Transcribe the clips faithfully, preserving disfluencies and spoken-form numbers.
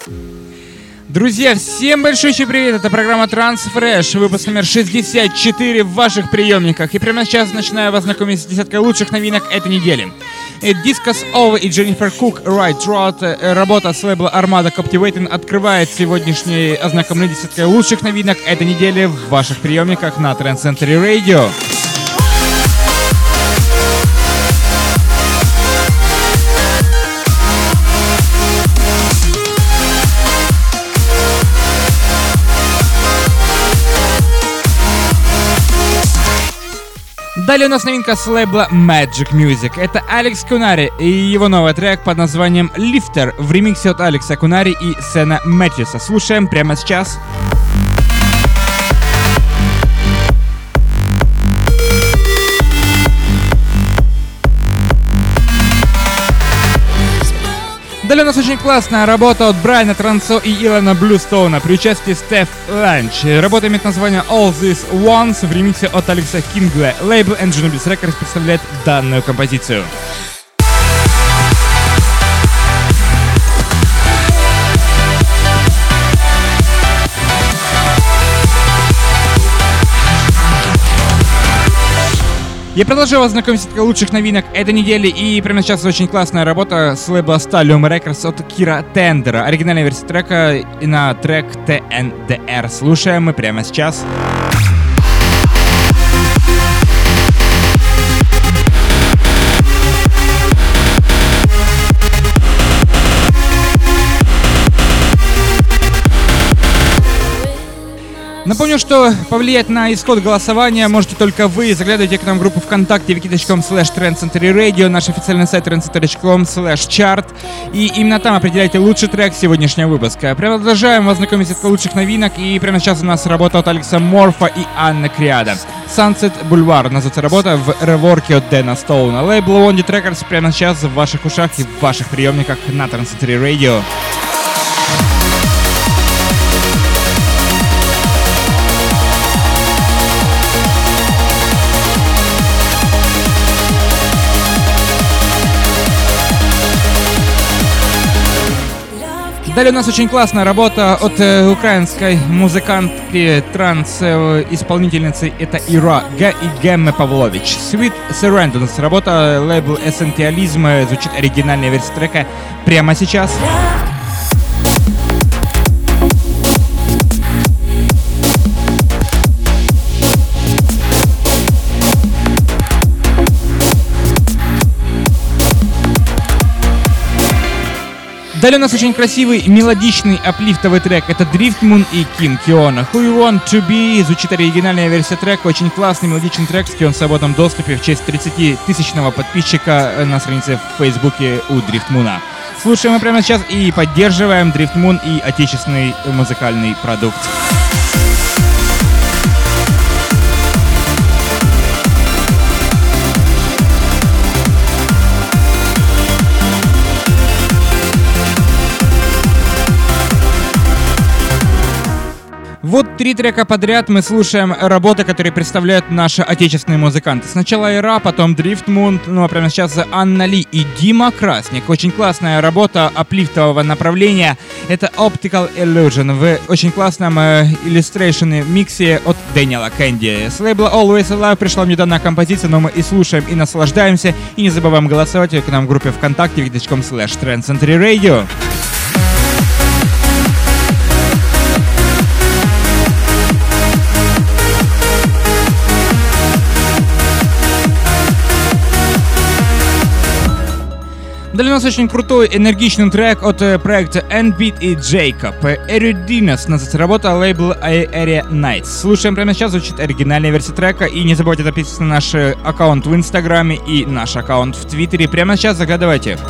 Друзья, всем большой привет! Это программа Transfresh, выпуск номер шестьдесят четыре в ваших приемниках. И прямо сейчас начинаю вас знакомить с десяткой лучших новинок этой недели. Discos Ove и Jennifer Cook Right Trot, работа с лейбла Armada Captivating, открывает сегодняшнее ознакомление десяткой лучших новинок этой недели в ваших приемниках на Trance Century Radio. Далее у нас новинка с лейбла Magic Music. Это Алекс Кунари и его новый трек под названием Lifter в ремиксе от Алекса Кунари и Сэна Мэтьюса. Слушаем прямо сейчас. Далее у нас очень классная работа от Брайана Трансо и Илона Блюстоуна при участии Стеф Ланч. Работа имеет название All This Once в ремиксе от Алекса Кингла. Лейбл Angelobis Records представляет данную композицию. Я продолжаю вас знакомить с лучших новинок этой недели, и прямо сейчас очень классная работа с лейбла Stallium Records от Кира Тендера. Оригинальная версия трека на трек ти эн ди ар. Слушаем мы прямо сейчас. Напомню, что повлиять на исход голосования можете только вы. Заглядывайте к нам в группу ВКонтакте wiki точка com слэш Trance Century Radio, наш официальный сайт trance century точка com слэш чарт. И именно там определяйте лучший трек сегодняшнего выпуска. Продолжаем вас знакомить с лучших новинок. И прямо сейчас у нас работа от Алекса Морфа и Анны Криада. Sunset Boulevard называется работа в реворке от Дэна Стоуна. Лейбл Wounded Records прямо сейчас в ваших ушах и в ваших приемниках на Trance Century Radio. Далее у нас очень классная работа от э, украинской музыкантки, транс-исполнительницы. Это Ира Г и Гемме Павлович. Sweet Surrender. У нас работа, лейбл Essentialism. Звучит оригинальная версия трека прямо сейчас. Далее у нас очень красивый, мелодичный, аплифтовый трек. Это Drift Moon и Kim Kiona. Who You Want To Be. Звучит оригинальная версия трека. Очень классный, мелодичный трек. С он в свободном доступе в честь тридцатитысячного подписчика на странице в Фейсбуке у Drift Moon. Слушаем мы прямо сейчас и поддерживаем Drift Moon и отечественный музыкальный продукт. Вот три трека подряд мы слушаем работы, которые представляют наши отечественные музыканты. Сначала Ира, потом Drift Moon, ну а прямо сейчас Анна Ли и Дима Красник. Очень классная работа аплифтового направления. Это Optical Illusion в очень классном э, illustration миксе от Дэниела Кэнди. С лейбла Always Alive пришла мне данная композиция, но мы и слушаем, и наслаждаемся. И не забываем голосовать к нам в группе ВКонтакте wiki точка com слэш Trance Century Radio. Далее у нас очень крутой, энергичный трек от э, проекта N-Beat и Jacob. Eridinos называется работа лейбл Area Nights. Слушаем прямо сейчас, звучит оригинальная версия трека. И не забывайте подписываться на наш аккаунт в Инстаграме и наш аккаунт в Твиттере. Прямо сейчас заглядывайте.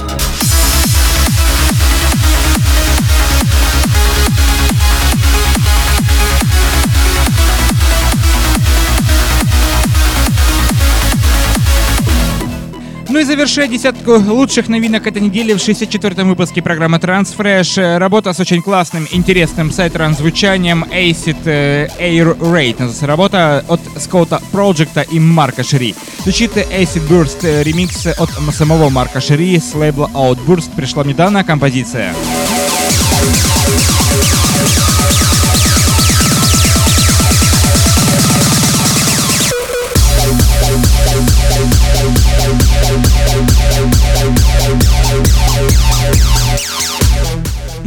Ну и завершая десятку лучших новинок этой недели в шестьдесят четвёртом выпуске программы Transfresh. Работа с очень классным, интересным сайт-трансзвучанием Acid Air Raid. Называется работа от Скотта Проджекта и Марка Шери. Звучит Acid Burst ремикс от самого Марка Шери с лейбла Outburst. Пришла недавно композиция.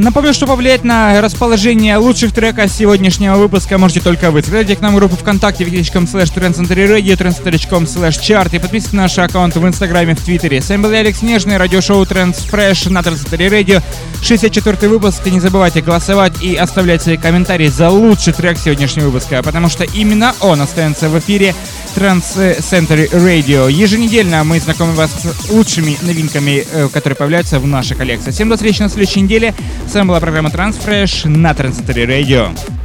Напомню, что повлиять на расположение лучших треков сегодняшнего выпуска можете только вы. Заходите к нам в группу ВКонтакте wiki.com slash trendcenterradio, trendcenter.com slash chart и подписывайтесь на наши аккаунты в Инстаграме, в Твиттере. С вами был я, Алекс Нежный, радиошоу Trends Fresh на Trendcenter Radio. шестьдесят четвёртый выпуск. И не забывайте голосовать и оставлять свои комментарии за лучший трек сегодняшнего выпуска, потому что именно он останется в эфире Trendcenter Radio. Еженедельно мы знакомим вас с лучшими новинками, которые появляются в нашей коллекции. Всем до встречи на следующей неделе. С вами была программа Trends Fresh на Trendcenter Radio.